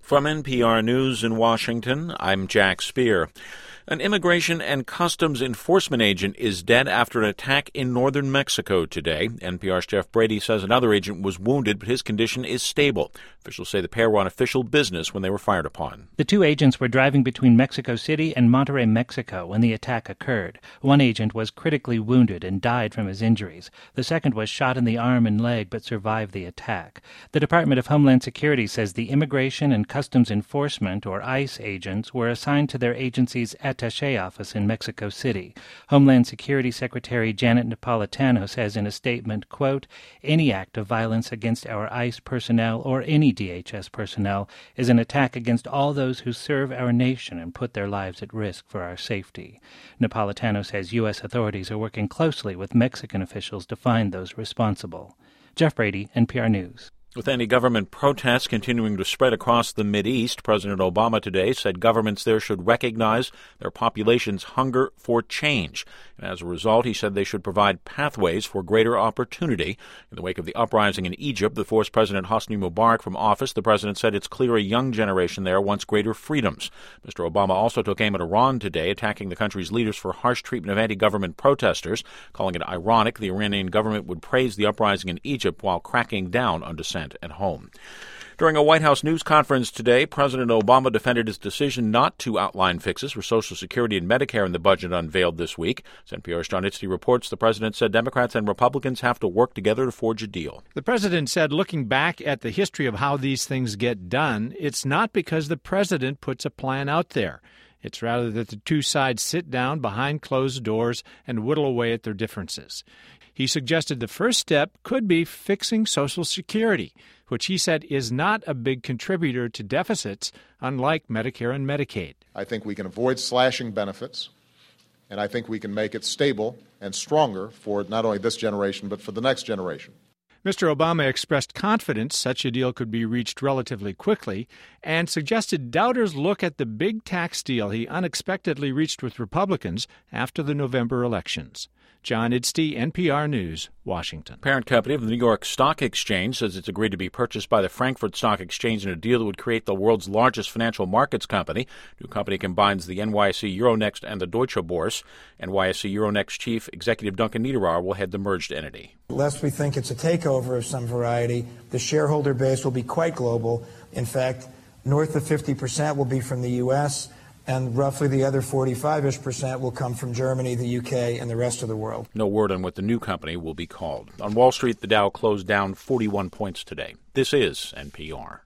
From NPR News in Washington, I'm Jack Speer. An immigration and customs enforcement agent is dead after an attack in northern Mexico today. NPR's Jeff Brady says another agent was wounded, but his condition is stable. Officials say the pair were on official business when they were fired upon. The two agents were driving between Mexico City and Monterrey, Mexico, when the attack occurred. One agent was critically wounded and died from his injuries. The second was shot in the arm and leg but survived the attack. The Department of Homeland Security says the Immigration and Customs Enforcement, or ICE, agents were assigned to their agency's attaché office in Mexico City. Homeland Security Secretary Janet Napolitano says in a statement, quote, "Any act of violence against our ICE personnel or any DHS personnel is an attack against all those who serve our nation and put their lives at risk for our safety." Napolitano says U.S. authorities are working closely with Mexican officials to find those responsible. Jeff Brady, NPR News. With anti-government protests continuing to spread across the Mideast, President Obama today said governments there should recognize their population's hunger for change. And as a result, he said they should provide pathways for greater opportunity. In the wake of the uprising in Egypt that forced President Hosni Mubarak from office, the president said it's clear a young generation there wants greater freedoms. Mr. Obama also took aim at Iran today, attacking the country's leaders for harsh treatment of anti-government protesters, calling it ironic the Iranian government would praise the uprising in Egypt while cracking down on dissent at home. During a White House news conference today, President Obama defended his decision not to outline fixes for Social Security and Medicare in the budget unveiled this week. As NPR's John Itzty reports, the president said Democrats and Republicans have to work together to forge a deal. The president said, looking back at the history of how these things get done, it's not because the president puts a plan out there. It's rather that the two sides sit down behind closed doors and whittle away at their differences. He suggested the first step could be fixing Social Security, which he said is not a big contributor to deficits, unlike Medicare and Medicaid. I think we can avoid slashing benefits, and I think we can make it stable and stronger for not only this generation, but for the next generation. Mr. Obama expressed confidence such a deal could be reached relatively quickly and suggested doubters look at the big tax deal he unexpectedly reached with Republicans after the November elections. John Itzty, NPR News, Washington. Parent company of the New York Stock Exchange says it's agreed to be purchased by the Frankfurt Stock Exchange in a deal that would create the world's largest financial markets company. The new company combines the NYSE Euronext and the Deutsche Börse. NYSE Euronext chief executive Duncan Niederauer will head the merged entity. Lest we think it's a takeover of some variety, the shareholder base will be quite global. In fact, north of 50% will be from the U.S., and roughly the other 45-ish% will come from Germany, the UK, and the rest of the world. No word on what the new company will be called. On Wall Street, the Dow closed down 41 points today. This is NPR.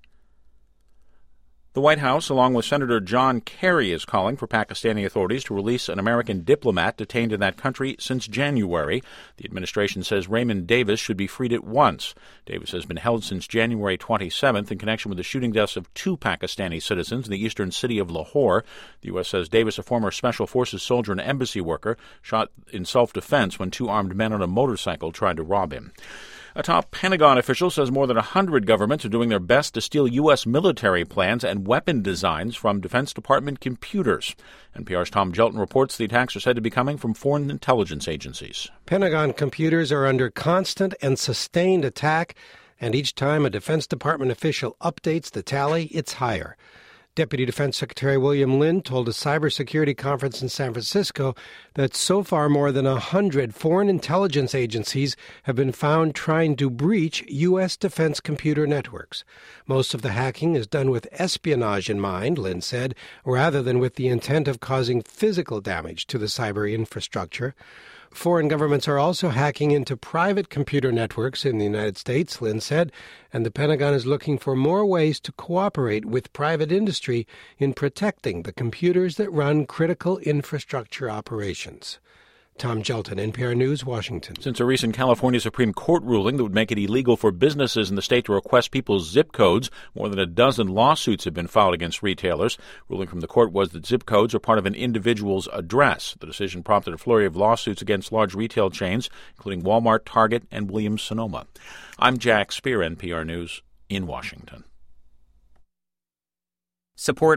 The White House, along with Senator John Kerry, is calling for Pakistani authorities to release an American diplomat detained in that country since January. The administration says Raymond Davis should be freed at once. Davis has been held since January 27th in connection with the shooting deaths of two Pakistani citizens in the eastern city of Lahore. The U.S. says Davis, a former Special Forces soldier and embassy worker, shot in self-defense when two armed men on a motorcycle tried to rob him. A top Pentagon official says more than 100 governments are doing their best to steal U.S. military plans and weapon designs from Defense Department computers. NPR's Tom Gelton reports the attacks are said to be coming from foreign intelligence agencies. Pentagon computers are under constant and sustained attack, and each time a Defense Department official updates the tally, it's higher. Deputy Defense Secretary William Lynn told a cybersecurity conference in San Francisco that so far more than 100 foreign intelligence agencies have been found trying to breach U.S. defense computer networks. Most of the hacking is done with espionage in mind, Lynn said, rather than with the intent of causing physical damage to the cyber infrastructure. Foreign governments are also hacking into private computer networks in the United States, Lynn said, and the Pentagon is looking for more ways to cooperate with private industry in protecting the computers that run critical infrastructure operations. Tom Gelton, NPR News, Washington. Since a recent California Supreme Court ruling that would make it illegal for businesses in the state to request people's zip codes, more than a dozen lawsuits have been filed against retailers. Ruling from the court was that zip codes are part of an individual's address. The decision prompted a flurry of lawsuits against large retail chains, including Walmart, Target, and Williams-Sonoma. I'm Jack Speer, NPR News, in Washington. Support